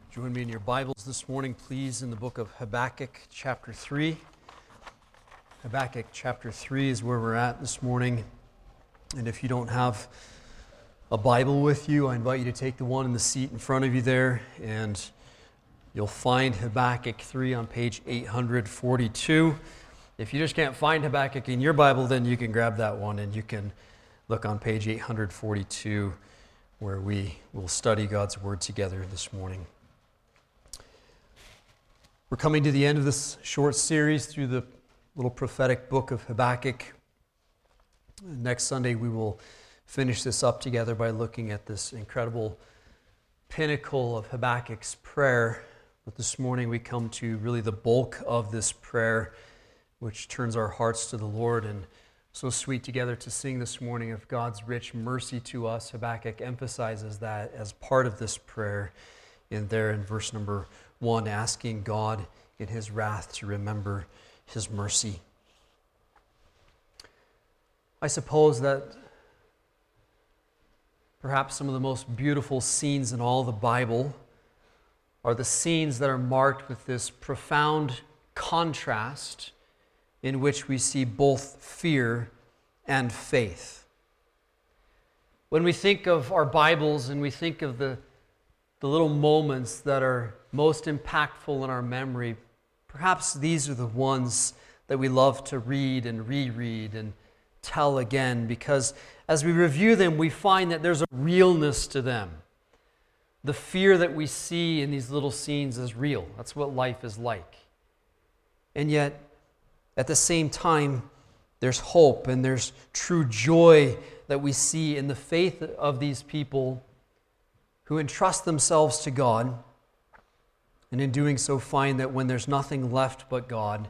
Join me in your Bibles this morning, please, in the book of Habakkuk, chapter 3. Habakkuk, chapter 3 is where we're at this morning. And if you don't have a Bible with you, I invite you to take the one in the seat in front of you there, and you'll find Habakkuk 3 on page 842. If you just can't find Habakkuk in your Bible, then you can grab that one and you can look on page 842, where we will study God's Word together this morning. We're coming to the end of this short series through the little prophetic book of Habakkuk. Next Sunday, we will finish this up together by looking at this incredible pinnacle of Habakkuk's prayer. But this morning, we come to really the bulk of this prayer, which turns our hearts to the Lord. And so sweet together to sing this morning of God's rich mercy to us. Habakkuk emphasizes that as part of this prayer in verse number 1, asking God in His wrath to remember His mercy. I suppose that perhaps some of the most beautiful scenes in all the Bible are the scenes that are marked with this profound contrast in which we see both fear and faith. When we think of our Bibles and we think of the little moments that are most impactful in our memory, perhaps these are the ones that we love to read and reread and tell again, because as we review them, we find that there's a realness to them. The fear that we see in these little scenes is real. That's what life is like. And yet, at the same time, there's hope and there's true joy that we see in the faith of these people who entrust themselves to God, and in doing so find that when there's nothing left but God,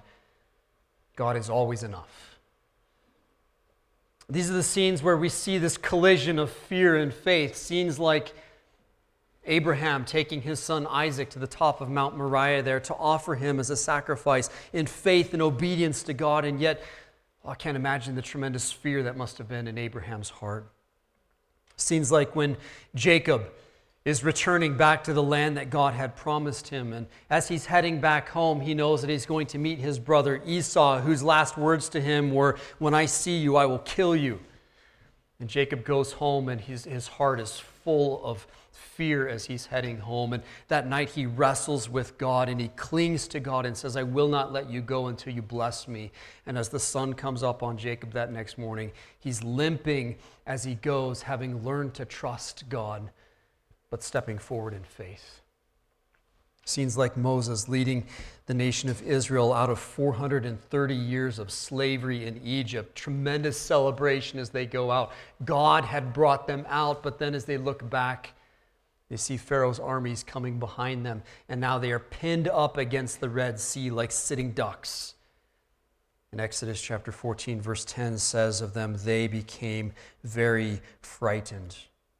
God is always enough. These are the scenes where we see this collision of fear and faith. Scenes like Abraham taking his son Isaac to the top of Mount Moriah there to offer him as a sacrifice in faith and obedience to God, and yet I can't imagine the tremendous fear that must have been in Abraham's heart. Scenes like when Jacob is returning back to the land that God had promised him. And as he's heading back home, he knows that he's going to meet his brother Esau, whose last words to him were, "When I see you, I will kill you." And Jacob goes home, and his heart is full of fear as he's heading home. And that night he wrestles with God, and he clings to God and says, "I will not let you go until you bless me." And as the sun comes up on Jacob that next morning, he's limping as he goes, having learned to trust God, but stepping forward in faith. Scenes like Moses leading the nation of Israel out of 430 years of slavery in Egypt. Tremendous celebration as they go out. God had brought them out, but then as they look back, they see Pharaoh's armies coming behind them, and now they are pinned up against the Red Sea like sitting ducks. In Exodus chapter 14, verse 10 says of them, they became very frightened.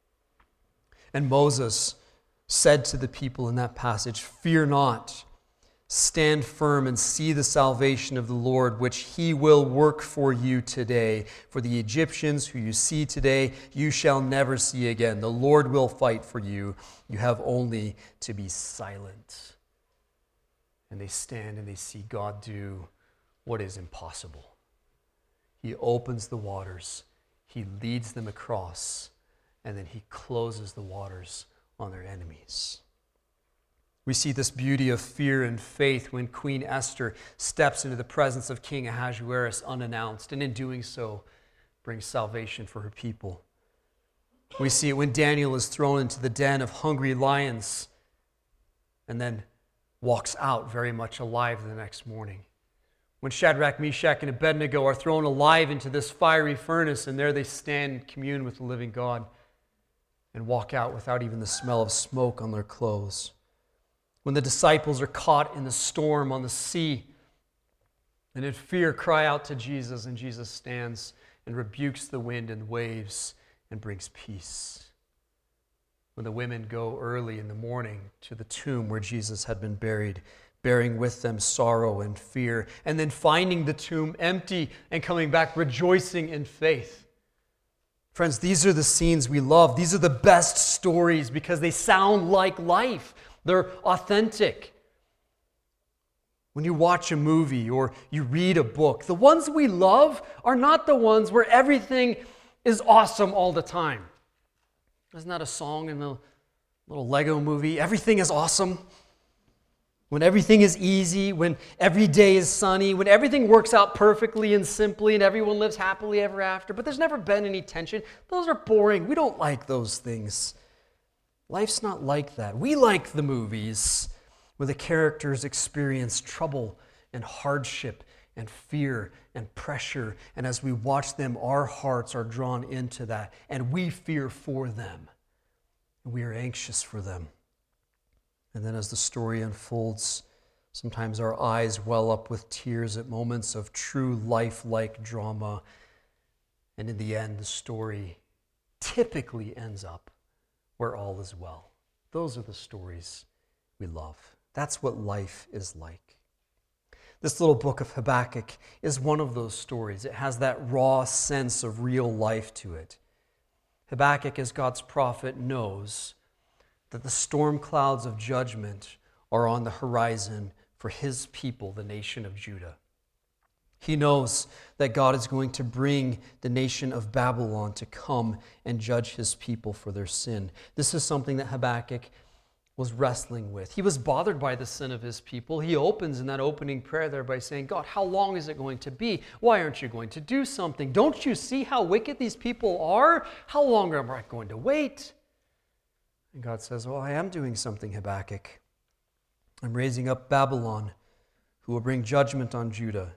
And Moses said to the people in that passage, "Fear not, stand firm and see the salvation of the Lord, which He will work for you today. For the Egyptians who you see today, you shall never see again. The Lord will fight for you. You have only to be silent." And they stand and they see God do what is impossible. He opens the waters. He leads them across. And then He closes the waters on their enemies. We see this beauty of fear and faith when Queen Esther steps into the presence of King Ahasuerus unannounced, and in doing so, brings salvation for her people. We see it when Daniel is thrown into the den of hungry lions and then walks out very much alive the next morning. When Shadrach, Meshach, and Abednego are thrown alive into this fiery furnace, and there they stand and commune with the living God, and walk out without even the smell of smoke on their clothes. When the disciples are caught in the storm on the sea, and in fear cry out to Jesus, and Jesus stands and rebukes the wind and waves and brings peace. When the women go early in the morning to the tomb where Jesus had been buried, bearing with them sorrow and fear, and then finding the tomb empty and coming back rejoicing in faith. Friends, these are the scenes we love. These are the best stories because they sound like life. They're authentic. When you watch a movie or you read a book, the ones we love are not the ones where everything is awesome all the time. Isn't that a song in the little Lego movie? Everything is awesome. When everything is easy, when every day is sunny, when everything works out perfectly and simply and everyone lives happily ever after, but there's never been any tension. Those are boring. We don't like those things. Life's not like that. We like the movies where the characters experience trouble and hardship and fear and pressure. And as we watch them, our hearts are drawn into that. And we fear for them. And we are anxious for them. And then as the story unfolds, sometimes our eyes well up with tears at moments of true life-like drama. And in the end, the story typically ends up where all is well. Those are the stories we love. That's what life is like. This little book of Habakkuk is one of those stories. It has that raw sense of real life to it. Habakkuk, as God's prophet, knows that the storm clouds of judgment are on the horizon for his people, the nation of Judah. He knows that God is going to bring the nation of Babylon to come and judge his people for their sin. This is something that Habakkuk was wrestling with. He was bothered by the sin of his people. He opens in that opening prayer there by saying, God, how long is it going to be? Why aren't you going to do something? Don't you see how wicked these people are? How long am I going to wait? And God says, well, I am doing something, Habakkuk. I'm raising up Babylon, who will bring judgment on Judah.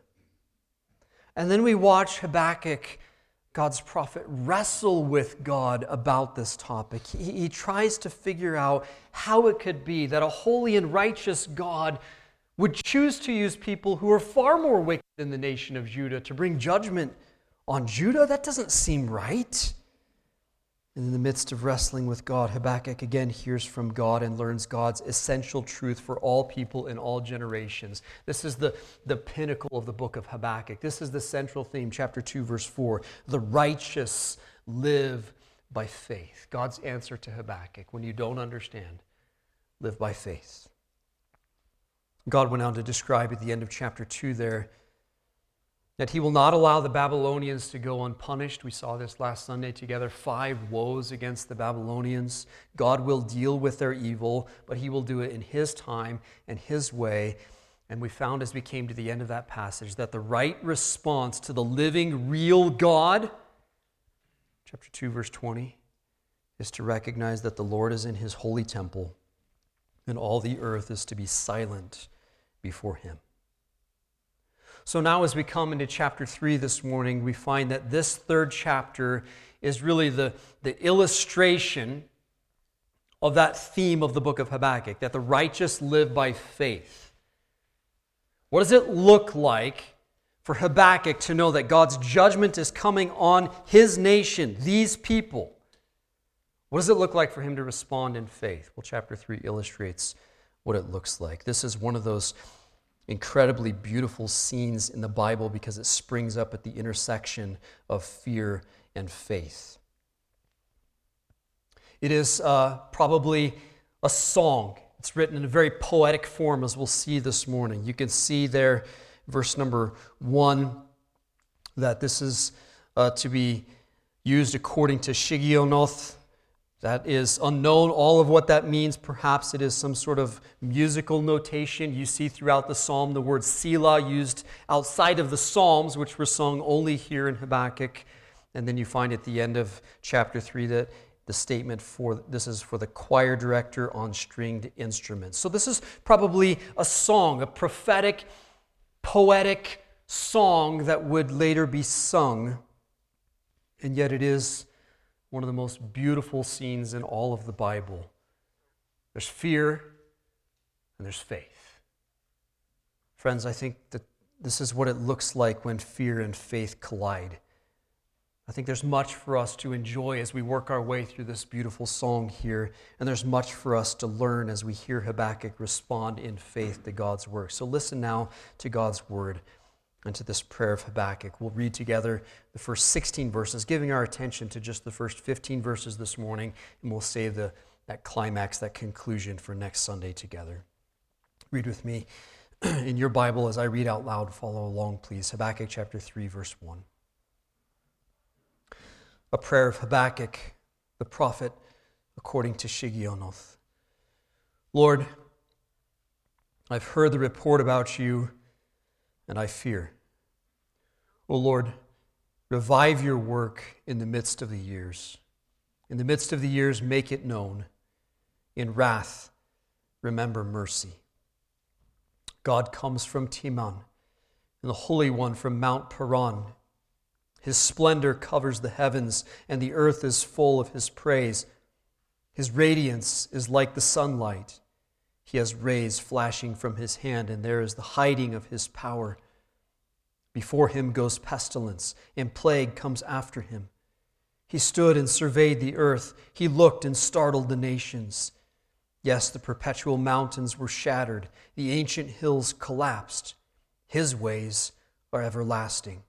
And then we watch Habakkuk, God's prophet, wrestle with God about this topic. He tries to figure out how it could be that a holy and righteous God would choose to use people who are far more wicked than the nation of Judah to bring judgment on Judah. That doesn't seem right. And in the midst of wrestling with God, Habakkuk again hears from God and learns God's essential truth for all people in all generations. This is the pinnacle of the book of Habakkuk. This is the central theme, chapter 2, verse 4. The righteous live by faith. God's answer to Habakkuk, when you don't understand, live by faith. God went on to describe at the end of chapter 2 there that he will not allow the Babylonians to go unpunished. We saw this last Sunday together. 5 woes against the Babylonians. God will deal with their evil, but he will do it in his time and his way. And we found as we came to the end of that passage that the right response to the living, real God, chapter 2, verse 20, is to recognize that the Lord is in his holy temple and all the earth is to be silent before him. So now as we come into chapter 3 this morning, we find that this third chapter is really the illustration of that theme of the book of Habakkuk, that the righteous live by faith. What does it look like for Habakkuk to know that God's judgment is coming on his nation, these people? What does it look like for him to respond in faith? Well, chapter 3 illustrates what it looks like. This is one of those incredibly beautiful scenes in the Bible because it springs up at the intersection of fear and faith. It is probably a song. It's written in a very poetic form, as we'll see this morning. You can see there, verse number 1, that this is to be used according to Shigionoth. That is unknown, all of what that means. Perhaps it is some sort of musical notation. You see throughout the psalm the word Selah used outside of the Psalms, which were sung only here in Habakkuk. And then you find at the end of chapter 3 that the statement this is for the choir director on stringed instruments. So this is probably a song, a prophetic, poetic song that would later be sung. And yet it is one of the most beautiful scenes in all of the Bible. There's fear and there's faith. Friends, I think that this is what it looks like when fear and faith collide. I think there's much for us to enjoy as we work our way through this beautiful song here, and there's much for us to learn as we hear Habakkuk respond in faith to God's work. So listen now to God's word and to this prayer of Habakkuk. We'll read together the first 16 verses, giving our attention to just the first 15 verses this morning, and we'll save the that climax, that conclusion for next Sunday together. Read with me in your Bible as I read out loud. Follow along, please. Habakkuk chapter 3, verse 1. A prayer of Habakkuk, the prophet, according to Shigionoth. Lord, I've heard the report about you, and I fear. O Lord, revive your work in the midst of the years. In the midst of the years, make it known. In wrath, remember mercy. God comes from Teman, and the Holy One from Mount Paran. His splendor covers the heavens, and the earth is full of his praise. His radiance is like the sunlight. He has rays flashing from his hand, and there is the hiding of his power. Before him goes pestilence, and plague comes after him. He stood and surveyed the earth. He looked and startled the nations. Yes, the perpetual mountains were shattered. The ancient hills collapsed. His ways are everlasting.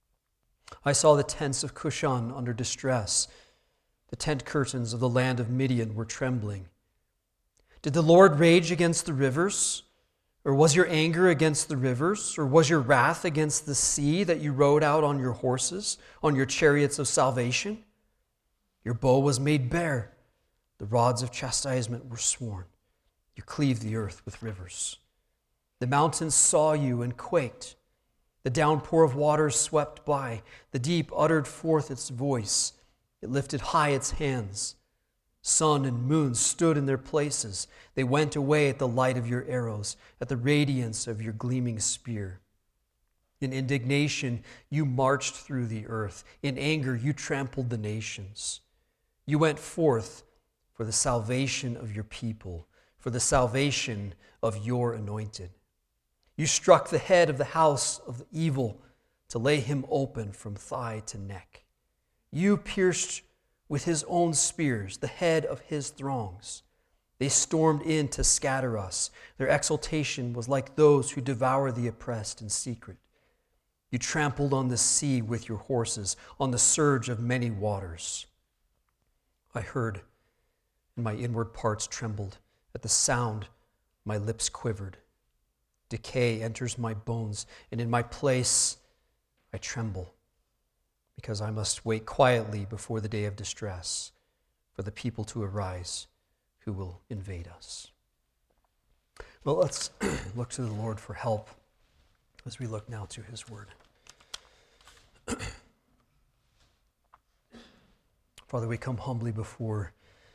I saw the tents of Cushan under distress. The tent curtains of the land of Midian were trembling. Did the Lord rage against the rivers? Or was your anger against the rivers? Or was your wrath against the sea that you rode out on your horses, on your chariots of salvation? Your bow was made bare. The rods of chastisement were sworn. You cleaved the earth with rivers. The mountains saw you and quaked. The downpour of waters swept by. The deep uttered forth its voice. It lifted high its hands. Sun and moon stood in their places. They went away at the light of your arrows, at the radiance of your gleaming spear. In indignation, you marched through the earth. In anger, you trampled the nations. You went forth for the salvation of your people, for the salvation of your anointed. You struck the head of the house of evil to lay him open from thigh to neck. You pierced with his own spears the head of his throngs. They stormed in to scatter us. Their exultation was like those who devour the oppressed in secret. You trampled on the sea with your horses, on the surge of many waters. I heard, and my inward parts trembled. At the sound, my lips quivered. Decay enters my bones, and in my place I tremble, because I must wait quietly before the day of distress for the people to arise who will invade us. Well, let's look to the Lord for help as we look now to his word. Father, we come humbly before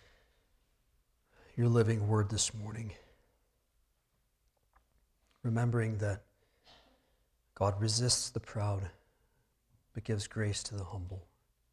your living word this morning, remembering that God resists the proud, but gives grace to the humble.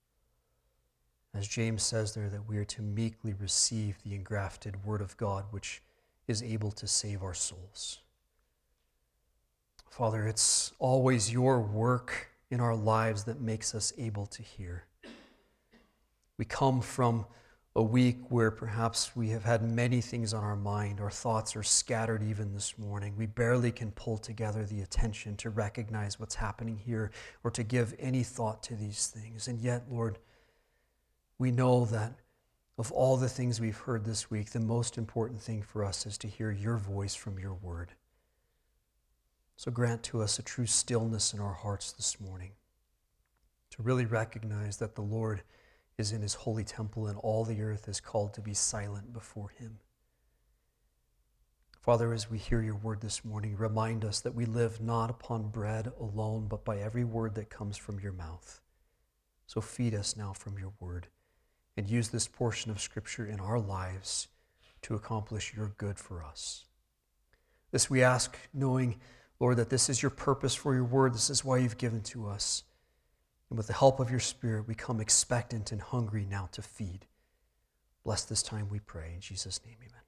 As James says there, that we are to meekly receive the engrafted word of God, which is able to save our souls. Father, it's always your work in our lives that makes us able to hear. We come from a week where perhaps we have had many things on our mind. Our thoughts are scattered even this morning. We barely can pull together the attention to recognize what's happening here or to give any thought to these things. And yet, Lord, we know that of all the things we've heard this week, the most important thing for us is to hear your voice from your word. So grant to us a true stillness in our hearts this morning, to really recognize that the Lord is in his holy temple and all the earth is called to be silent before him. Father, as we hear your word this morning, remind us that we live not upon bread alone, but by every word that comes from your mouth. So feed us now from your word and use this portion of Scripture in our lives to accomplish your good for us. This we ask, knowing, Lord, that this is your purpose for your word. This is why you've given to us. And with the help of your Spirit, we come expectant and hungry now to feed. Bless this time, we pray. In Jesus' name, amen.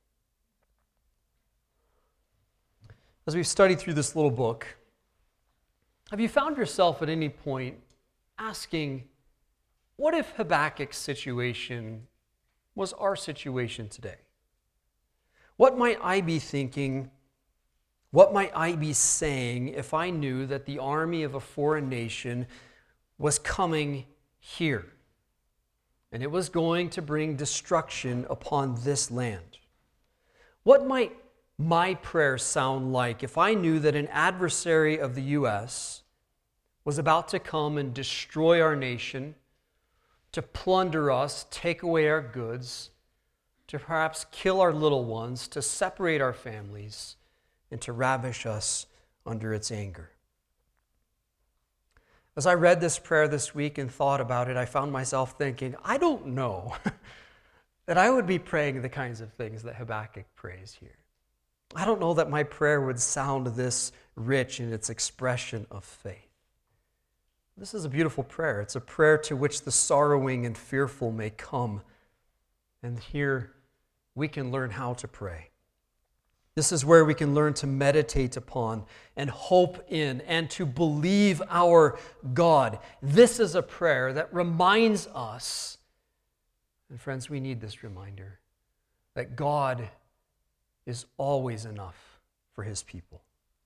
As we've studied through this little book, have you found yourself at any point asking, what if Habakkuk's situation was our situation today? What might I be thinking? What might I be saying if I knew that the army of a foreign nation was coming here? and it was going to bring destruction upon this land. What might my prayer sound like if I knew that an adversary of the U.S. was about to come and destroy our nation, to plunder us, take away our goods, to perhaps kill our little ones, to separate our families, and to ravish us under its anger? As I read this prayer this week and thought about it, I found myself thinking, I don't know that I would be praying the kinds of things that Habakkuk prays here. I don't know that my prayer would sound this rich in its expression of faith. This is a beautiful prayer. It's a prayer to which the sorrowing and fearful may come. And here we can learn how to pray. This is where we can learn to meditate upon and hope in and to believe our God. This is a prayer that reminds us, and friends, we need this reminder, that God is always enough for His people.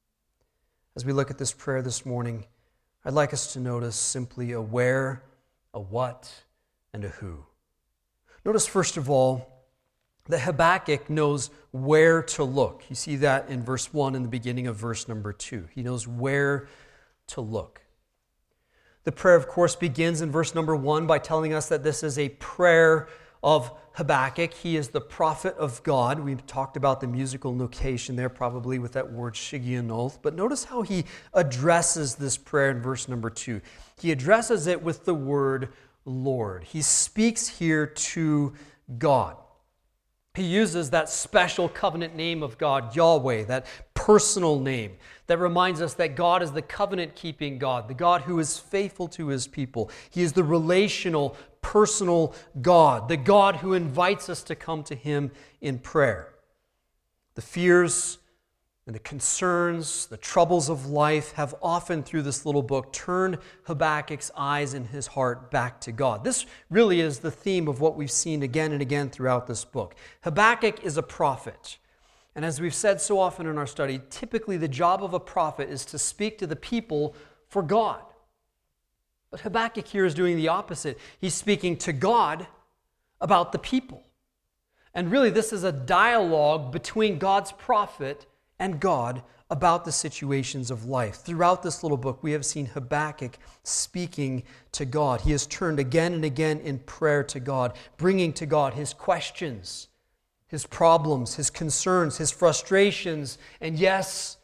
As we look at this prayer this morning, I'd like us to notice simply a where, a what, and a who. Notice first of all that Habakkuk knows where to look. You see that in verse 1 and the beginning of verse number 2. He knows where to look. The prayer, of course, begins in verse number 1 by telling us that this is a prayer of Habakkuk. He is the prophet of God. We've talked about the musical notation there probably with that word Shigionoth. But notice how he addresses this prayer in verse number 2. He addresses it with the word Lord. He speaks here to God. He uses that special covenant name of God, Yahweh, that personal name that reminds us that God is the covenant-keeping God, the God who is faithful to His people. He is the relational, personal God, the God who invites us to come to Him in prayer. The fears and the concerns, the troubles of life have often through this little book turned Habakkuk's eyes and his heart back to God. This really is the theme of what we've seen again and again throughout this book. Habakkuk is a prophet. And as we've said so often in our study, typically the job of a prophet is to speak to the people for God. But Habakkuk here is doing the opposite. He's speaking to God about the people. And really this is a dialogue between God's prophet and God about the situations of life. Throughout this little book, we have seen Habakkuk speaking to God. He has turned again and again in prayer to God, bringing to God his questions, his problems, his concerns, his frustrations, and yes,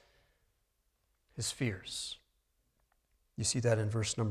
his fears. You see that in verse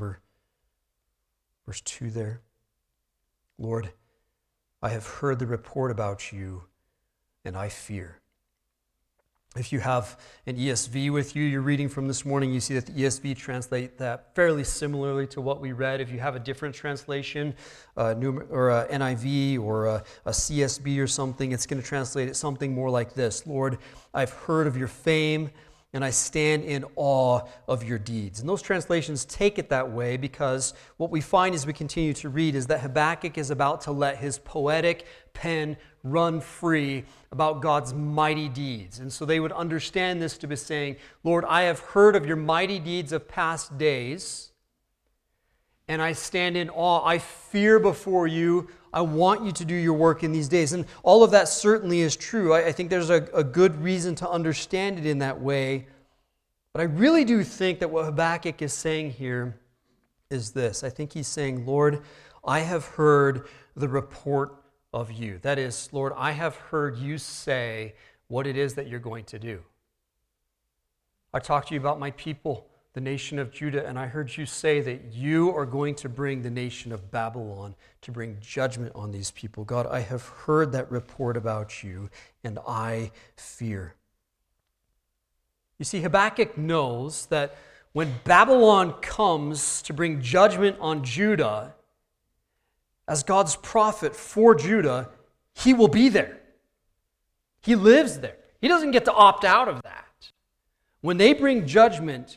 2 there. Lord, I have heard the report about you, and I fear. If you have an ESV with you, you're reading from this morning, you see that the ESV translate that fairly similarly to what we read. If you have a different translation, or a NIV or a CSB or something, it's going to translate it something more like this. Lord, I've heard of your fame, and I stand in awe of your deeds. And those translations take it that way because what we find as we continue to read is that Habakkuk is about to let his poetic pen run free about God's mighty deeds. And so they would understand this to be saying, Lord, I have heard of your mighty deeds of past days, and I stand in awe. I fear before you. I want you to do your work in these days. And all of that certainly is true. I think there's a good reason to understand it in that way. But I really do think that what Habakkuk is saying here is this. I think he's saying, Lord, I have heard the report of you. That is, Lord, I have heard you say what it is that you're going to do. I talked to you about my people, the nation of Judah, and I heard you say that you are going to bring the nation of Babylon to bring judgment on these people. God, I have heard that report about you, and I fear. You see, Habakkuk knows that when Babylon comes to bring judgment on Judah, as God's prophet for Judah, he will be there. He lives there. He doesn't get to opt out of that. When they bring judgment,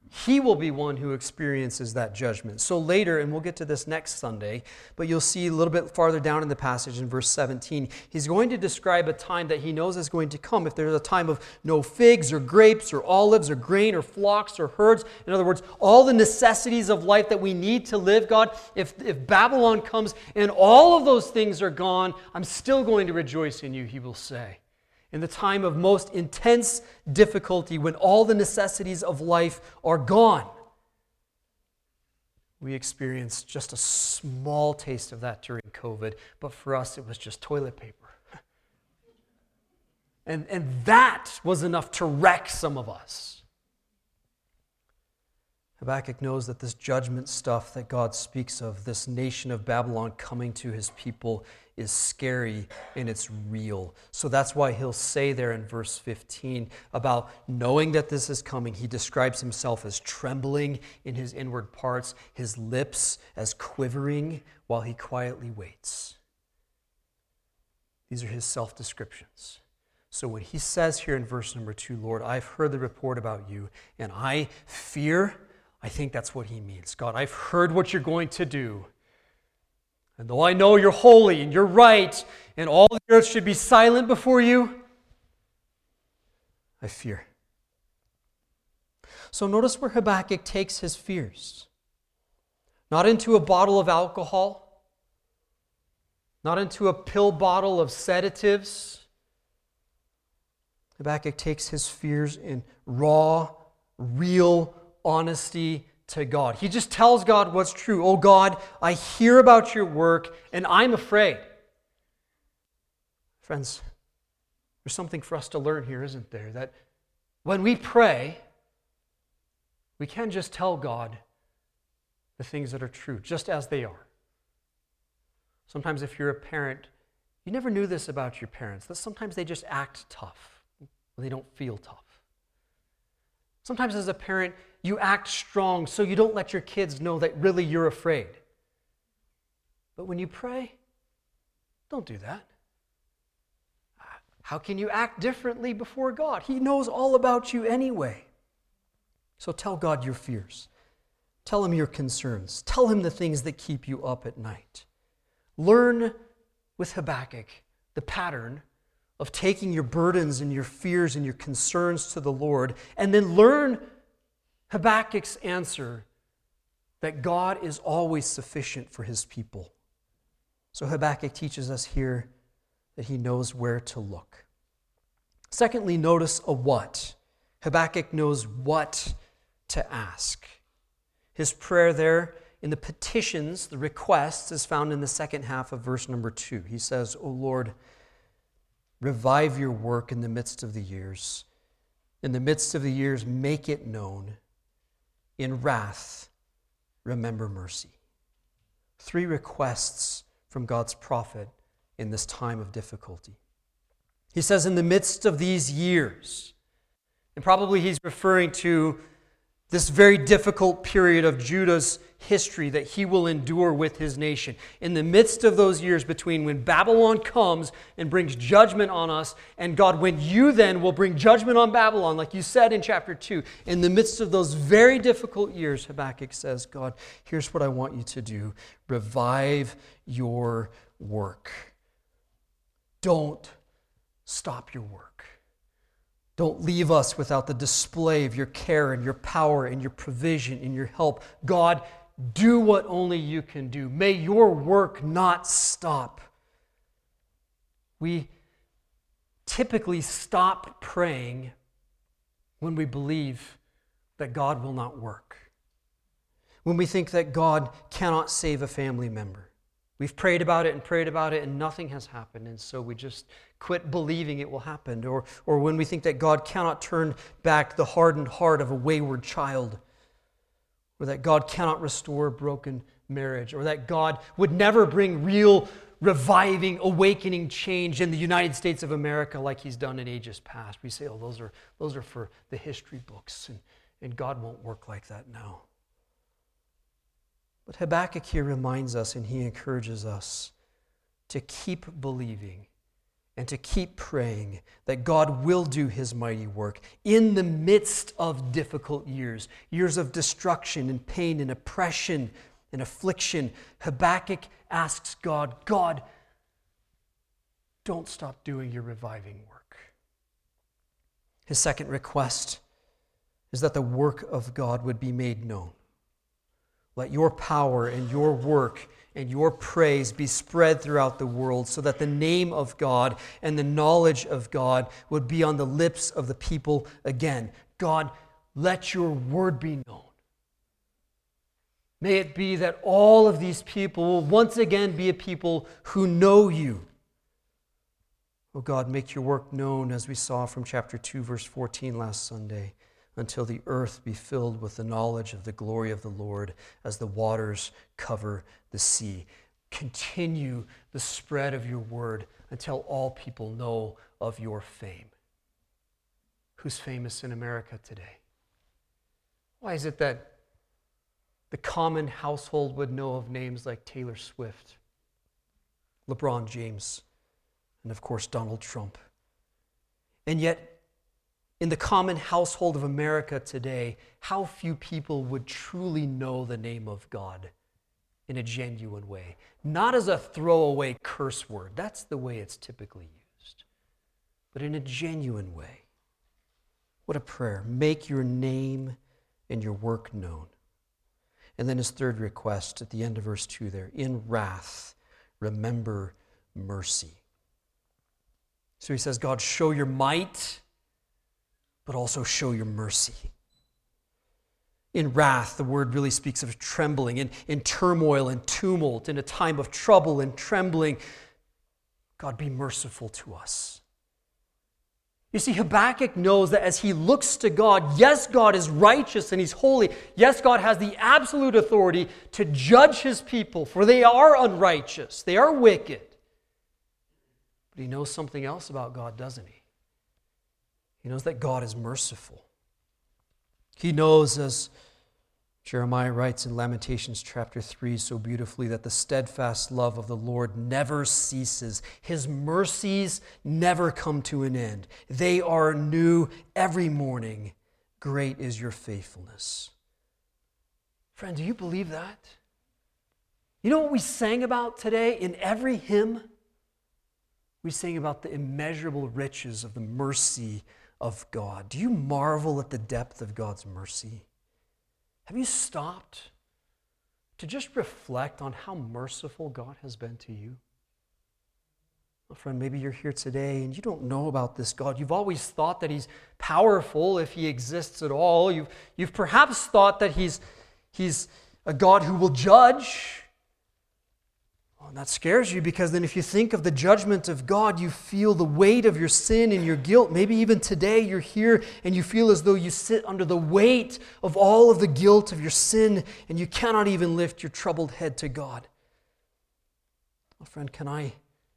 He will be one who experiences that judgment. So later, and we'll get to this next Sunday, but you'll see a little bit farther down in the passage in verse 17, he's going to describe a time that he knows is going to come. If there's a time of no figs or grapes or olives or grain or flocks or herds, in other words, all the necessities of life that we need to live, God, if Babylon comes and all of those things are gone, I'm still going to rejoice in you, he will say. In the time of most intense difficulty, when all the necessities of life are gone, we experienced just a small taste of that during COVID, but for us it was just toilet paper. And that was enough to wreck some of us. Habakkuk knows that this judgment stuff that God speaks of, this nation of Babylon coming to his people, is scary and it's real. So that's why he'll say there in verse 15 about knowing that this is coming. He describes himself as trembling in his inward parts, his lips as quivering while he quietly waits. These are his self-descriptions. So when he says here in verse number 2, Lord, I've heard the report about you and I fear, I think that's what he means. God, I've heard what you're going to do. And though I know you're holy and you're right and all the earth should be silent before you, I fear. So notice where Habakkuk takes his fears. Not into a bottle of alcohol, not into a pill bottle of sedatives. Habakkuk takes his fears in raw, real honesty to God. He just tells God what's true. Oh God, I hear about your work and I'm afraid. Friends, there's something for us to learn here, isn't there? That when we pray, we can't just tell God the things that are true, just as they are. Sometimes if you're a parent, you never knew this about your parents, that sometimes they just act tough when they don't feel tough. Sometimes as a parent, you act strong so you don't let your kids know that really you're afraid. But when you pray, don't do that. How can you act differently before God? He knows all about you anyway. So tell God your fears. Tell him your concerns. Tell him the things that keep you up at night. Learn with Habakkuk the pattern of taking your burdens and your fears and your concerns to the Lord, and then learn Habakkuk's answer that God is always sufficient for his people. So Habakkuk teaches us here that he knows where to look. Secondly, notice a what. Habakkuk knows what to ask. His prayer there in the petitions, the requests, is found in the second half of verse number 2. He says, O Lord, revive your work in the midst of the years. In the midst of the years, make it known. In wrath, remember mercy. 3 requests from God's prophet in this time of difficulty. He says, in the midst of these years, and probably he's referring to this very difficult period of Judah's history that he will endure with his nation. In the midst of those years between when Babylon comes and brings judgment on us, and God, when you then will bring judgment on Babylon, like you said in chapter 2, in the midst of those very difficult years, Habakkuk says, God, here's what I want you to do. Revive your work. Don't stop your work. Don't leave us without the display of your care and your power and your provision and your help. God, do what only you can do. May your work not stop. We typically stop praying when we believe that God will not work. When we think that God cannot save a family member. We've prayed about it and nothing has happened, and so we just quit believing it will happen. Or when we think that God cannot turn back the hardened heart of a wayward child, or that God cannot restore a broken marriage, or that God would never bring real reviving, awakening change in the United States of America like he's done in ages past. We say, oh, those are for the history books, and God won't work like that now. But Habakkuk here reminds us and he encourages us to keep believing and to keep praying that God will do his mighty work in the midst of difficult years, years of destruction and pain and oppression and affliction. Habakkuk asks God, God, don't stop doing your reviving work. His second request is that the work of God would be made known. Let your power and your work and your praise be spread throughout the world so that the name of God and the knowledge of God would be on the lips of the people again. God, let your word be known. May it be that all of these people will once again be a people who know you. Oh God, make your work known, as we saw from chapter 2, verse 14 last Sunday, until the earth be filled with the knowledge of the glory of the Lord as the waters cover the sea. Continue the spread of your word until all people know of your fame. Who's famous in America today? Why is it that the common household would know of names like Taylor Swift, LeBron James, and of course Donald Trump? And yet, in the common household of America today, how few people would truly know the name of God in a genuine way. Not as a throwaway curse word. That's the way it's typically used. But in a genuine way. What a prayer. Make your name and your work known. And then his third request at the end of verse 2 there. In wrath, remember mercy. So he says, God, show your might, but also show your mercy. In wrath, the word really speaks of trembling, in turmoil and tumult, in a time of trouble and trembling. God, be merciful to us. You see, Habakkuk knows that as he looks to God, yes, God is righteous and he's holy. Yes, God has the absolute authority to judge his people, for they are unrighteous. They are wicked. But he knows something else about God, doesn't he? He knows that God is merciful. He knows, as Jeremiah writes in Lamentations chapter 3 so beautifully, that the steadfast love of the Lord never ceases. His mercies never come to an end. They are new every morning. Great is your faithfulness. Friend, do you believe that? You know what we sang about today in every hymn? We sang about the immeasurable riches of the mercy of God. Do you marvel at the depth of God's mercy? Have you stopped to just reflect on how merciful God has been to you? Well, friend, maybe you're here today and you don't know about this God. You've always thought that he's powerful if he exists at all. You've perhaps thought that he's a God who will judge. And that scares you, because then if you think of the judgment of God, you feel the weight of your sin and your guilt. Maybe even today you're here and you feel as though you sit under the weight of all of the guilt of your sin and you cannot even lift your troubled head to God. Well, friend, can I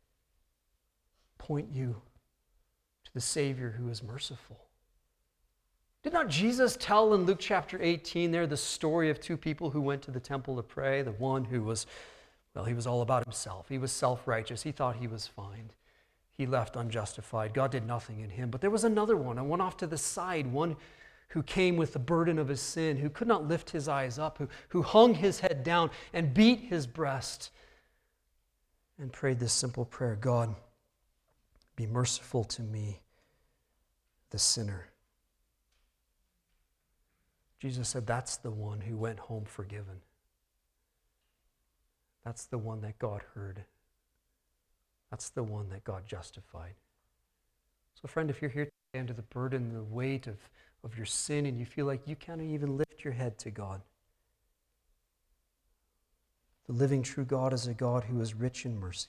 point you to the Savior who is merciful? Did not Jesus tell in Luke chapter 18 there the story of two people who went to the temple to pray? The one who was, well, he was all about himself. He was self-righteous. He thought he was fine. He left unjustified. God did nothing in him. But there was another one, and one off to the side, one who came with the burden of his sin, who could not lift his eyes up, who hung his head down and beat his breast and prayed this simple prayer: God, be merciful to me, the sinner. Jesus said, that's the one who went home forgiven. That's the one that God heard. That's the one that God justified. So friend, if you're here today under the burden, the weight of your sin, and you feel like you can't even lift your head to God, the living true God is a God who is rich in mercy.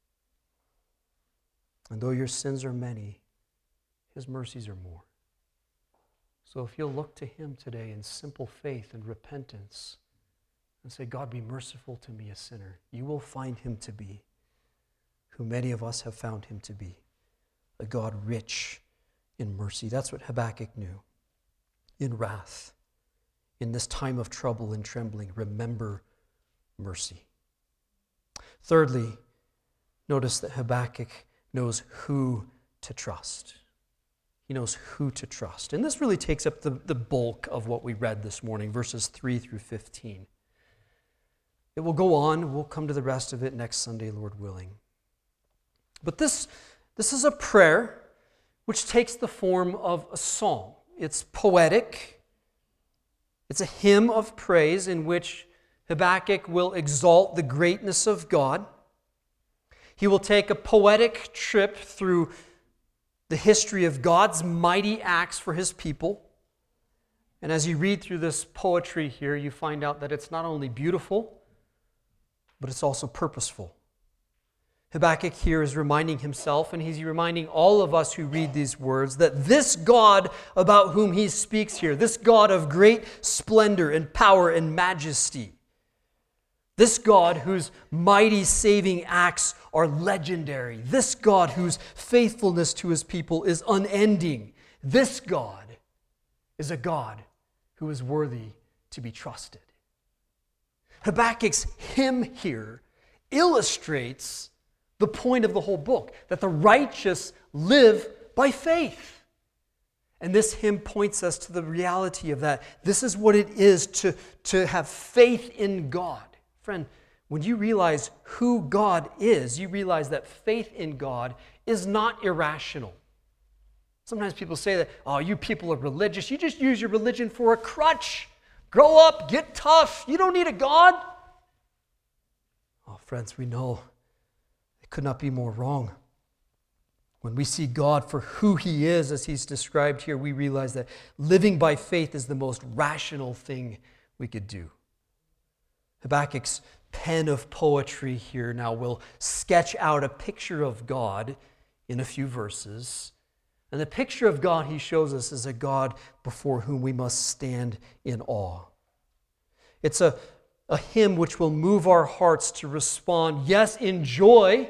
And though your sins are many, his mercies are more. So if you'll look to him today in simple faith and repentance, and say, God, be merciful to me, a sinner, you will find him to be, who many of us have found him to be, a God rich in mercy. That's what Habakkuk knew. In wrath, in this time of trouble and trembling, remember mercy. Thirdly, notice that Habakkuk knows who to trust. He knows who to trust. And this really takes up the bulk of what we read this morning, verses 3 through 15. It will go on. We'll come to the rest of it next Sunday, Lord willing. But this is a prayer which takes the form of a psalm. It's poetic. It's a hymn of praise in which Habakkuk will exalt the greatness of God. He will take a poetic trip through the history of God's mighty acts for his people. And as you read through this poetry here, you find out that it's not only beautiful, but it's also purposeful. Habakkuk here is reminding himself, and he's reminding all of us who read these words, that this God about whom he speaks here, this God of great splendor and power and majesty, this God whose mighty saving acts are legendary, this God whose faithfulness to his people is unending, this God is a God who is worthy to be trusted. Habakkuk's hymn here illustrates the point of the whole book, that the righteous live by faith. And this hymn points us to the reality of that. This is what it is to have faith in God. Friend, when you realize who God is, you realize that faith in God is not irrational. Sometimes people say that, oh, you people are religious. You just use your religion for a crutch. Grow up, get tough. You don't need a God. Oh, friends, we know it could not be more wrong. When we see God for who he is, as he's described here, we realize that living by faith is the most rational thing we could do. Habakkuk's pen of poetry here now will sketch out a picture of God in a few verses. And the picture of God he shows us is a God before whom we must stand in awe. It's a hymn which will move our hearts to respond, yes, in joy,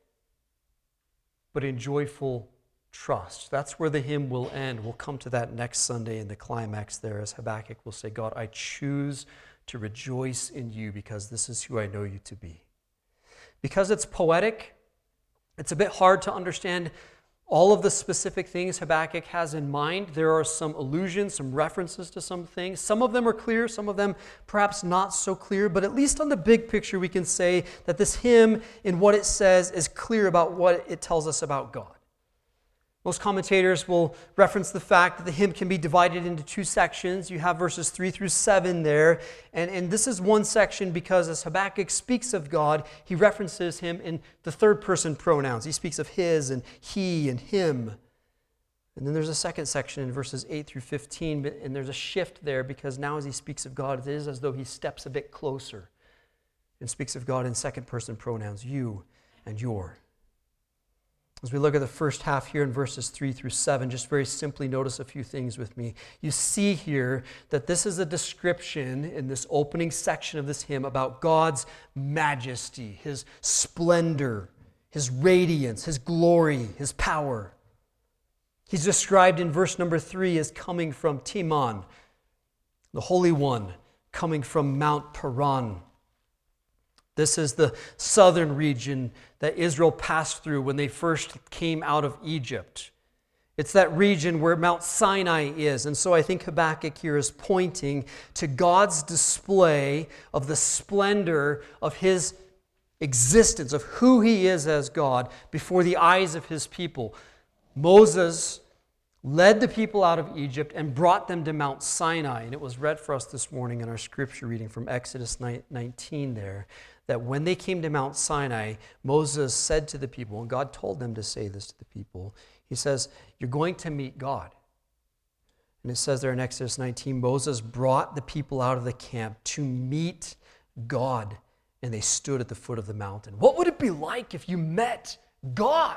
but in joyful trust. That's where the hymn will end. We'll come to that next Sunday in the climax there, as Habakkuk will say, God, I choose to rejoice in you because this is who I know you to be. Because it's poetic, it's a bit hard to understand all of the specific things Habakkuk has in mind. There are some allusions, some references to some things. Some of them are clear, some of them perhaps not so clear, but at least on the big picture we can say that this hymn in what it says is clear about what it tells us about God. Most commentators will reference the fact that the hymn can be divided into two sections. You have verses 3 through 7 there. And this is one section because as Habakkuk speaks of God, he references him in the third person pronouns. He speaks of his and he and him. And then there's a second section in verses 8 through 15. And there's a shift there because now as he speaks of God, it is as though he steps a bit closer and speaks of God in second person pronouns, you and your. As we look at the first half here in verses 3 through 7, just very simply notice a few things with me. You see here that this is a description in this opening section of this hymn about God's majesty, his splendor, his radiance, his glory, his power. He's described in verse number 3 as coming from Teman, the Holy One, coming from Mount Paran. This is the southern region that Israel passed through when they first came out of Egypt. It's that region where Mount Sinai is. And so I think Habakkuk here is pointing to God's display of the splendor of his existence, of who he is as God before the eyes of his people. Moses led the people out of Egypt and brought them to Mount Sinai. And it was read for us this morning in our scripture reading from Exodus 19 there, that when they came to Mount Sinai, Moses said to the people, and God told them to say this to the people, he says, you're going to meet God. And it says there in Exodus 19, Moses brought the people out of the camp to meet God, and they stood at the foot of the mountain. What would it be like if you met God?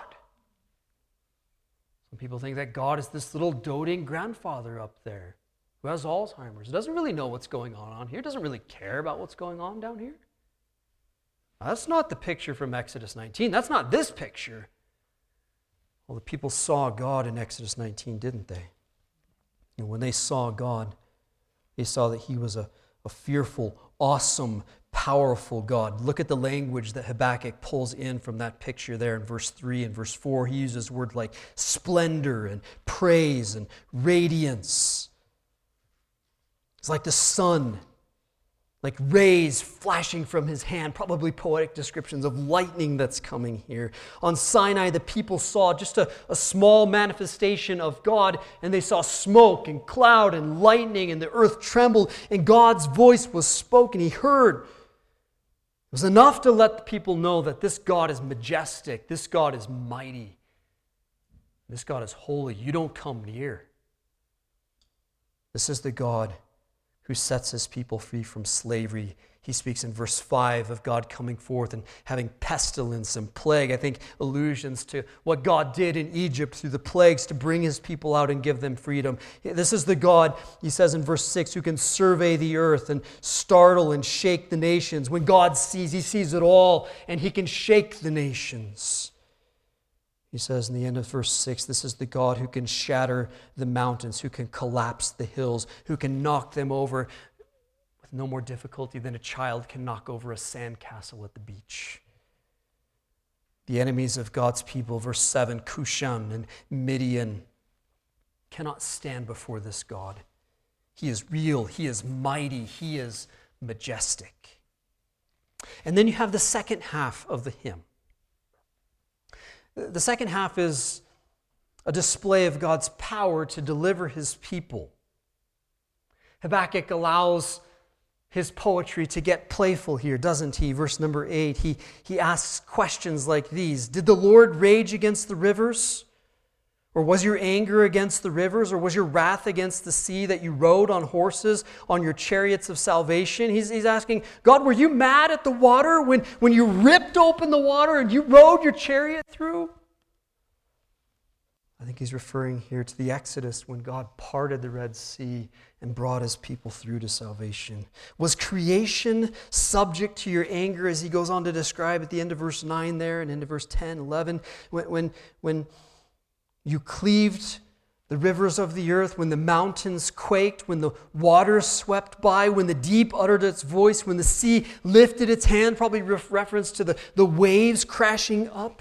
Some people think that God is this little doting grandfather up there who has Alzheimer's. He doesn't really know what's going on here, doesn't really care about what's going on down here. That's not the picture from Exodus 19. That's not this picture. Well, the people saw God in Exodus 19, didn't they? And when they saw God, they saw that he was a fearful, awesome, powerful God. Look at the language that Habakkuk pulls in from that picture there in verse 3 and verse 4. He uses words like splendor and praise and radiance. It's like the sun, like rays flashing from his hand, probably poetic descriptions of lightning that's coming here. On Sinai, the people saw just a small manifestation of God, and they saw smoke and cloud and lightning, and the earth trembled, and God's voice was spoken. He heard. It was enough to let the people know that this God is majestic, this God is mighty, this God is holy. You don't come near. This is the God who sets his people free from slavery. He speaks in verse 5 of God coming forth and having pestilence and plague. I think allusions to what God did in Egypt through the plagues to bring his people out and give them freedom. This is the God, he says in verse 6, who can survey the earth and startle and shake the nations. When God sees, he sees it all, and he can shake the nations. He says in the end of verse 6, this is the God who can shatter the mountains, who can collapse the hills, who can knock them over with no more difficulty than a child can knock over a sandcastle at the beach. The enemies of God's people, verse 7, Cushan and Midian, cannot stand before this God. He is real, he is mighty, he is majestic. And then you have the second half of the hymn. The second half is a display of God's power to deliver his people. Habakkuk allows his poetry to get playful here, doesn't he? Verse number 8, he asks questions like these. Did the Lord rage against the rivers? Or was your anger against the rivers? Or was your wrath against the sea that you rode on horses, on your chariots of salvation? He's asking, God, were you mad at the water when you ripped open the water and you rode your chariot through? I think he's referring here to the Exodus when God parted the Red Sea and brought his people through to salvation. Was creation subject to your anger, as he goes on to describe at the end of verse 9 there and into verse 10, 11, when you cleaved the rivers of the earth, when the mountains quaked, when the waters swept by, when the deep uttered its voice, when the sea lifted its hand, probably reference to the waves crashing up?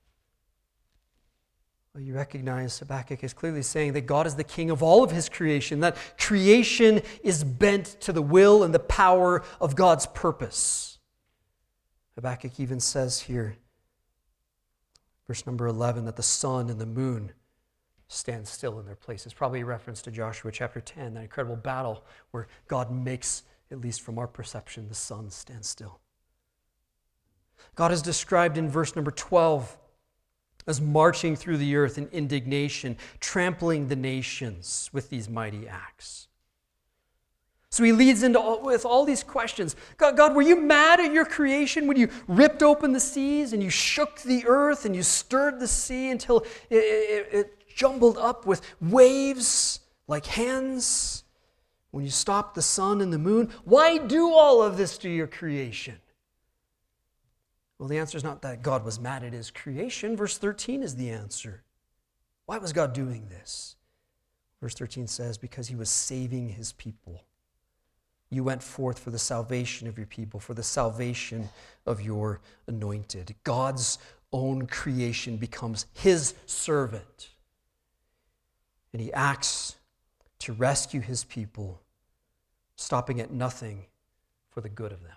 Well, you recognize Habakkuk is clearly saying that God is the king of all of his creation, that creation is bent to the will and the power of God's purpose. Habakkuk even says here, verse number 11, that the sun and the moon stand still in their places. Probably a reference to Joshua chapter 10, that incredible battle where God makes, at least from our perception, the sun stand still. God is described in verse number 12 as marching through the earth in indignation, trampling the nations with these mighty acts. So he leads into with all these questions. God, were you mad at your creation when you ripped open the seas and you shook the earth and you stirred the sea until it jumbled up with waves like hands? When you stopped the sun and the moon? Why do all of this to your creation? Well, the answer is not that God was mad at his creation. Verse 13 is the answer. Why was God doing this? Verse 13 says, because he was saving his people. You went forth for the salvation of your people, for the salvation of your anointed. God's own creation becomes his servant. And he acts to rescue his people, stopping at nothing for the good of them.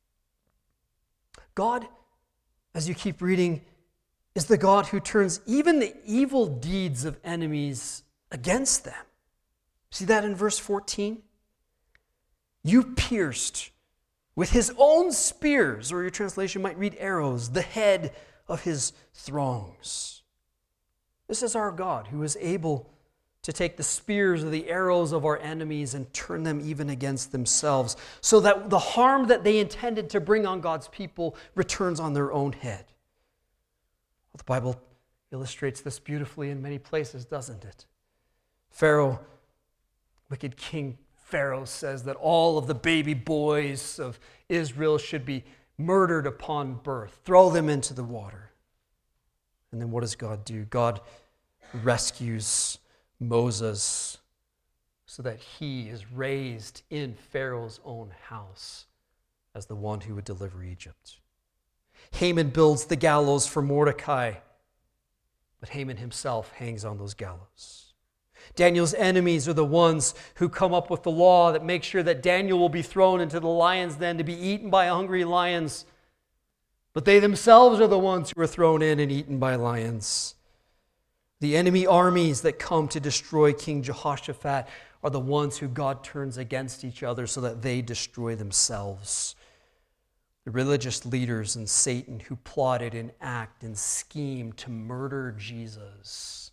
God, as you keep reading, is the God who turns even the evil deeds of enemies against them. See that in verse 14? You pierced with his own spears, or your translation might read arrows, the head of his throngs. This is our God who is able to take the spears or the arrows of our enemies and turn them even against themselves, so that the harm that they intended to bring on God's people returns on their own head. Well, the Bible illustrates this beautifully in many places, doesn't it? Pharaoh, wicked King Pharaoh, says that all of the baby boys of Israel should be murdered upon birth. Throw them into the water. And then what does God do? God rescues Moses so that he is raised in Pharaoh's own house as the one who would deliver Egypt. Haman builds the gallows for Mordecai, but Haman himself hangs on those gallows. Daniel's enemies are the ones who come up with the law that makes sure that Daniel will be thrown into the lion's den to be eaten by hungry lions, but they themselves are the ones who are thrown in and eaten by lions. The enemy armies that come to destroy King Jehoshaphat are the ones who God turns against each other so that they destroy themselves. The religious leaders and Satan who plotted and act and schemed to murder Jesus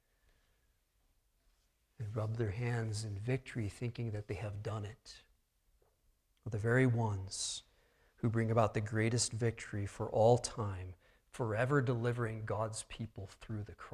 and rub their hands in victory thinking that they have done it are the very ones who bring about the greatest victory for all time, forever delivering God's people through the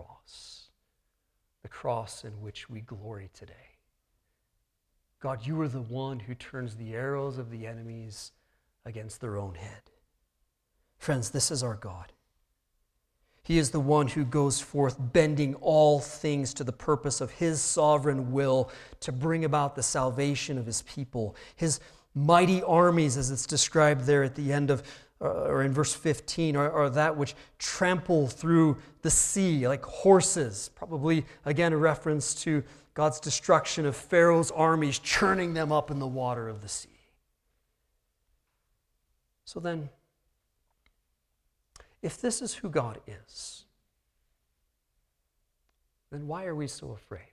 cross in which we glory today. God, you are the one who turns the arrows of the enemies against their own head. Friends, this is our God. He is the one who goes forth bending all things to the purpose of his sovereign will to bring about the salvation of his people. His mighty armies, as it's described there at the end of, or in verse 15, are that which trample through the sea like horses. Probably, again, a reference to God's destruction of Pharaoh's armies, churning them up in the water of the sea. So then, if this is who God is, then why are we so afraid?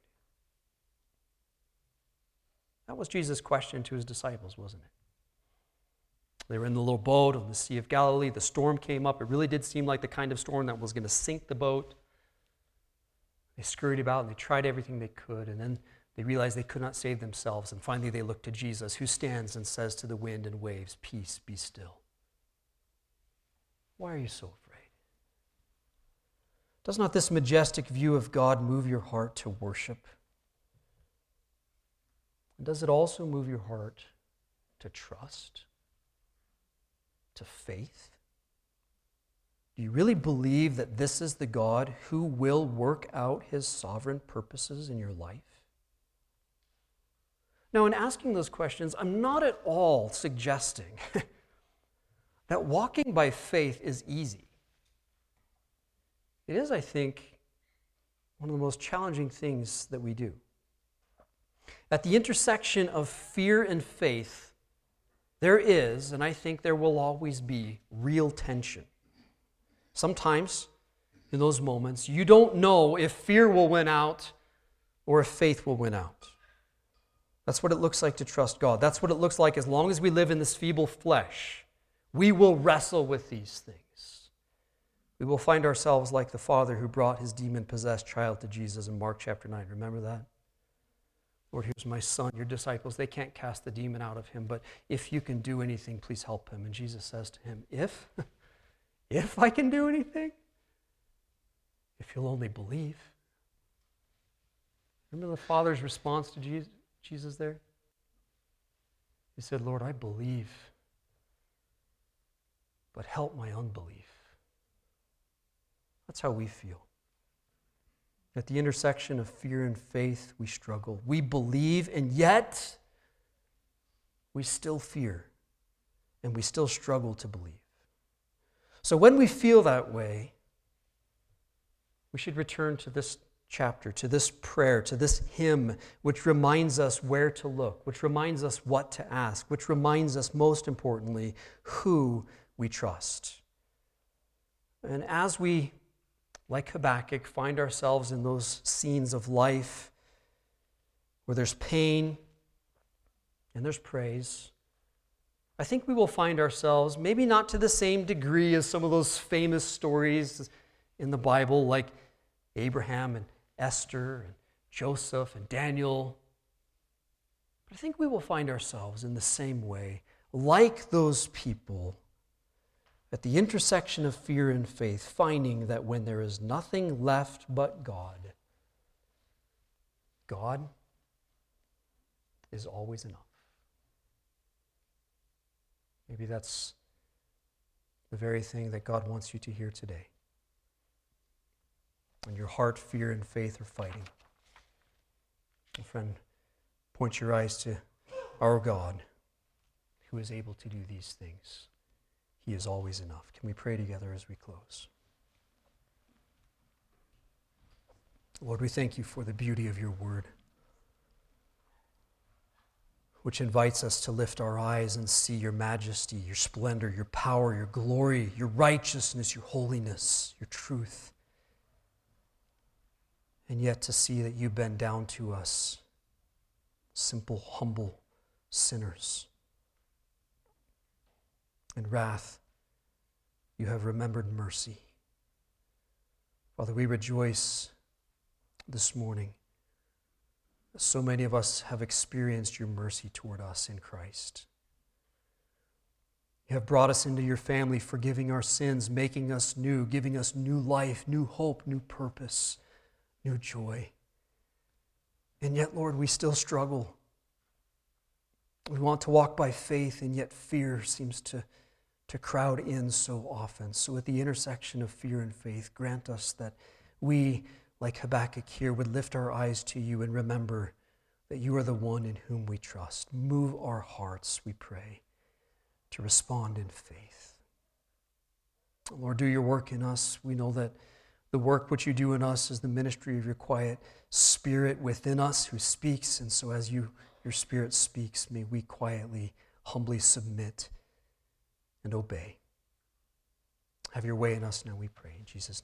That was Jesus' question to his disciples, wasn't it? They were in the little boat on the Sea of Galilee. The storm came up. It really did seem like the kind of storm that was going to sink the boat. They scurried about and they tried everything they could, and then they realized they could not save themselves, and finally they looked to Jesus, who stands and says to the wind and waves, "Peace, be still." Why are you so afraid? Does not this majestic view of God move your heart to worship? Does it also move your heart to trust, to faith? Do you really believe that this is the God who will work out his sovereign purposes in your life? Now, in asking those questions, I'm not at all suggesting that walking by faith is easy. It is, I think, one of the most challenging things that we do. At the intersection of fear and faith, there is, and I think there will always be, real tension. Sometimes, in those moments, you don't know if fear will win out or if faith will win out. That's what it looks like to trust God. That's what it looks like as long as we live in this feeble flesh. We will wrestle with these things. We will find ourselves like the father who brought his demon-possessed child to Jesus in Mark chapter 9. Remember that? Lord, here's my son. Your disciples, they can't cast the demon out of him, but if you can do anything, please help him. And Jesus says to him, if I can do anything? If you'll only believe. Remember the father's response to Jesus there? He said, Lord, I believe, but help my unbelief. That's how we feel. At the intersection of fear and faith, we struggle. We believe, and yet we still fear, and we still struggle to believe. So when we feel that way, we should return to this chapter, to this prayer, to this hymn, which reminds us where to look, which reminds us what to ask, which reminds us, most importantly, who we trust. And as we, like Habakkuk, find ourselves in those scenes of life where there's pain and there's praise, I think we will find ourselves, maybe not to the same degree as some of those famous stories in the Bible, like Abraham and Esther and Joseph and Daniel, but I think we will find ourselves in the same way, like those people, at the intersection of fear and faith, finding that when there is nothing left but God, God is always enough. Maybe that's the very thing that God wants you to hear today. When your heart, fear, and faith are fighting. My friend, point your eyes to our God. who is able to do these things. He is always enough. Can we pray together as we close? Lord, we thank you for the beauty of your word, which invites us to lift our eyes and see your majesty, your splendor, your power, your glory, your righteousness, your holiness, your truth. And yet to see that you bend down to us, simple, humble sinners. In wrath, you have remembered mercy. Father, we rejoice this morning. So many of us have experienced your mercy toward us in Christ. You have brought us into your family, forgiving our sins, making us new, giving us new life, new hope, new purpose, new joy. And yet, Lord, we still struggle. We want to walk by faith, and yet fear seems to crowd in so often. So at the intersection of fear and faith, grant us that we, like Habakkuk here, would lift our eyes to you and remember that you are the one in whom we trust. Move our hearts, we pray, to respond in faith. Lord, do your work in us. We know that the work which you do in us is the ministry of your quiet Spirit within us who speaks. And so as your Spirit speaks, may we quietly, humbly submit and obey. Have your way in us now, we pray. In Jesus' name.